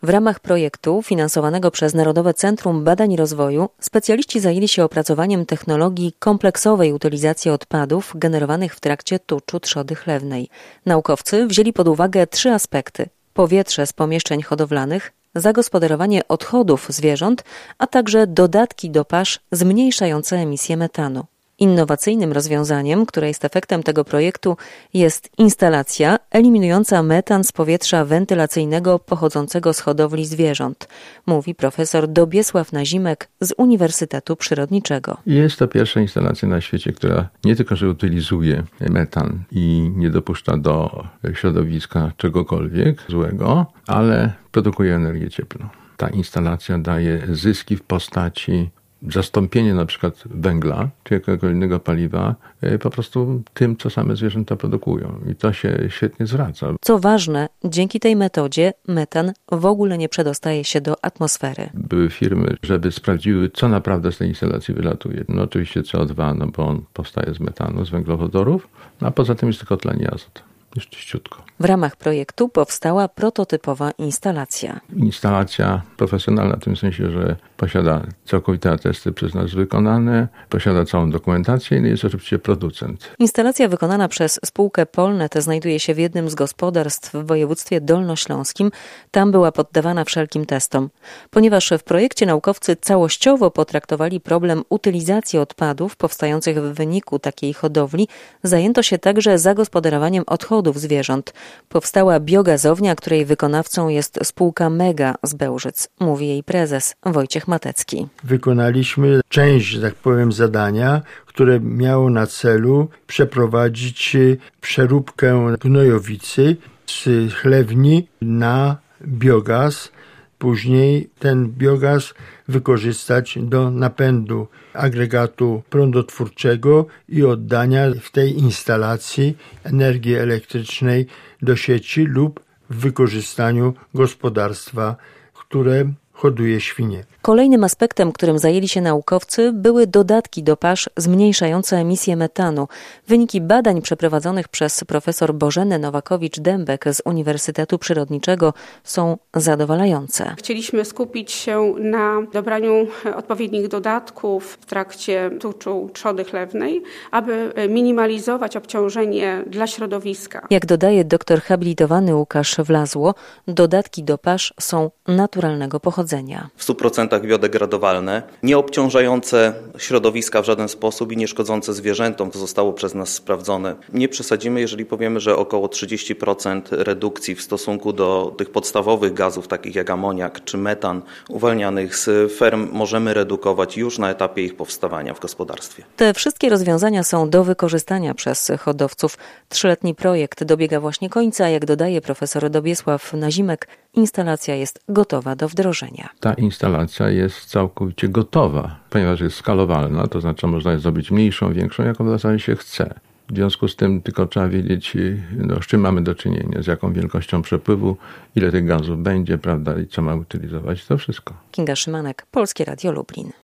W ramach projektu finansowanego przez Narodowe Centrum Badań i Rozwoju specjaliści zajęli się opracowaniem technologii kompleksowej utylizacji odpadów generowanych w trakcie tuczu trzody chlewnej. Naukowcy wzięli pod uwagę 3 aspekty: powietrze z pomieszczeń hodowlanych, zagospodarowanie odchodów zwierząt, a także dodatki do pasz zmniejszające emisję metanu. Innowacyjnym rozwiązaniem, które jest efektem tego projektu, jest instalacja eliminująca metan z powietrza wentylacyjnego pochodzącego z hodowli zwierząt, mówi profesor Dobiesław Nazimek z Uniwersytetu Przyrodniczego. Jest to pierwsza instalacja na świecie, która nie tylko, że utylizuje metan i nie dopuszcza do środowiska czegokolwiek złego, ale produkuje energię cieplną. Ta instalacja daje zyski w postaci zastąpienie na przykład węgla czy jakiegoś innego paliwa po prostu tym, co same zwierzęta produkują. I to się świetnie zwraca. Co ważne, dzięki tej metodzie metan w ogóle nie przedostaje się do atmosfery. Były firmy, żeby sprawdziły, co naprawdę z tej instalacji wylatuje. No oczywiście CO2, bo on powstaje z metanu, z węglowodorów, a poza tym jest tylko tlen i azot. Już czyściutko. W ramach projektu powstała prototypowa instalacja. Instalacja profesjonalna w tym sensie, że posiada całkowite atesty przez nas wykonane, posiada całą dokumentację i jest oczywiście producent. Instalacja wykonana przez spółkę Polnet znajduje się w jednym z gospodarstw w województwie dolnośląskim. Tam była poddawana wszelkim testom. Ponieważ w projekcie naukowcy całościowo potraktowali problem utylizacji odpadów powstających w wyniku takiej hodowli, zajęto się także zagospodarowaniem odchodów zwierząt. Powstała biogazownia, której wykonawcą jest spółka Mega z Bełżyc, mówi jej prezes Wojciech Matecki. Wykonaliśmy część, że tak powiem, zadania, które miało na celu przeprowadzić przeróbkę gnojowicy z chlewni na biogaz. Później ten biogaz wykorzystać do napędu agregatu prądotwórczego i oddania w tej instalacji energii elektrycznej do sieci lub w wykorzystaniu gospodarstwa, które hoduje świnie. Kolejnym aspektem, którym zajęli się naukowcy, były dodatki do pasz zmniejszające emisję metanu. Wyniki badań przeprowadzonych przez profesor Bożenę Nowakowicz-Dębek z Uniwersytetu Przyrodniczego są zadowalające. Chcieliśmy skupić się na dobraniu odpowiednich dodatków w trakcie tuczu trzody chlewnej, aby minimalizować obciążenie dla środowiska. Jak dodaje doktor habilitowany Łukasz Wlazło, dodatki do pasz są naturalnego pochodzenia. W 100% biodegradowalne, nie obciążające środowiska w żaden sposób i nie szkodzące zwierzętom, to zostało przez nas sprawdzone. Nie przesadzimy, jeżeli powiemy, że około 30% redukcji w stosunku do tych podstawowych gazów, takich jak amoniak czy metan, uwalnianych z ferm możemy redukować już na etapie ich powstawania w gospodarstwie. Te wszystkie rozwiązania są do wykorzystania przez hodowców. 3-letni projekt dobiega właśnie końca, jak dodaje profesor Dobiesław Nazimek, instalacja jest gotowa do wdrożenia. Ta instalacja jest całkowicie gotowa, ponieważ jest skalowalna, to znaczy można je zrobić mniejszą, większą, jaką w zasadzie się chce. W związku z tym tylko trzeba wiedzieć, z czym mamy do czynienia, z jaką wielkością przepływu, ile tych gazów będzie, prawda, i co ma utylizować, to wszystko. Kinga Szymanek, Polskie Radio Lublin.